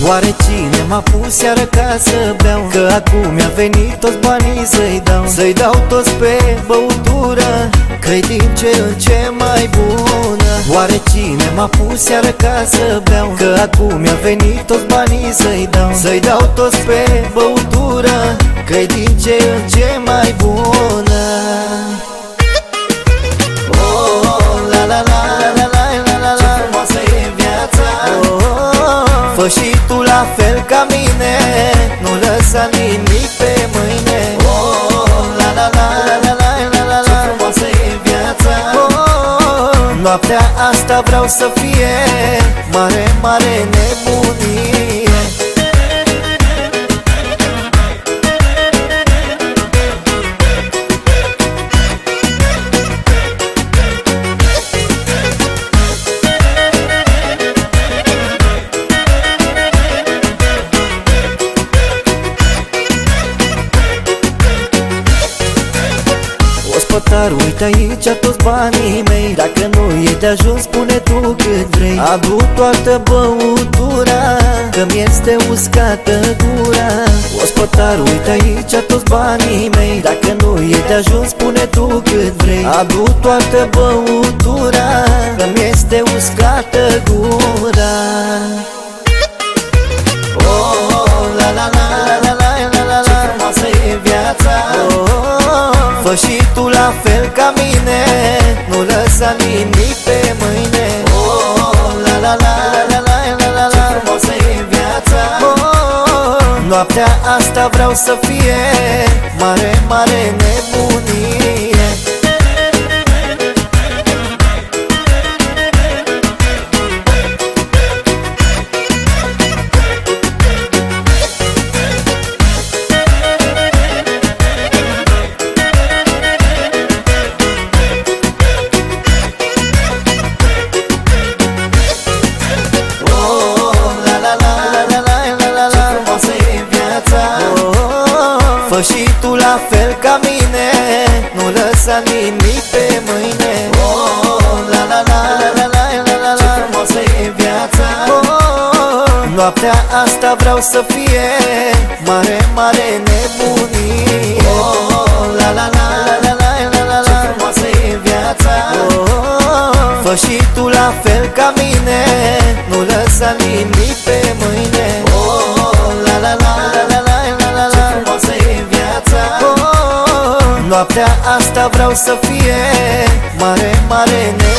Oare cine m-a pus iară ca să beau? Că acum mi-a venit toți banii să-i dau. Să-i dau toți pe băutură, că-i din ce în ce mai bună. Oare cine m-a pus iară ca să beau? Că acum mi-a venit toți banii să-i dau. Să-i dau toți pe băutură, că-i din ce în ce mai bună. Oh, la la la la la la la, ce frumoasă e viața. Fă și tu la fel ca mine, nu lăsa nimic pe mâine. Oh, la la la la la la la, ce frumoasă e viața. Oh, noaptea asta vreau să fie mare, mare nebunie. Ospătar, uite aici toți banii mei. Dacă nu e de ajuns, spune tu cât vrei. Adu toată băutura, că mi-este uscată gura. Ospătar, uite aici toți banii mei. Dacă nu e de ajuns, spune tu cât vrei. Adu toată băutura, că mi-este uscată gura. Oh, la la la la la la la, ce frumoasă e viața. Fă și tu la fel ca mine, nu lăsa nimic pe mâine. Oh, la la la la la la la, ce frumoasă e viața. Oh, noaptea asta vreau să fie mare, mare nebunie. Fă și tu la fel ca mine, nu lăsa nimic pe mâine. Oh, la la la la la la la, ce frumoasă e viața. Oh, noaptea asta vreau să fie mare, mare nebunie. Oh, la la la la la la la, ce frumoasă e viața. Oh, fă și tu la fel ca mine, nu lăsa nimic pe mâine. Oh, la la la la la la la, ce frumoasă e viața. Oh, noaptea asta vreau să fie mare, mare nebunie.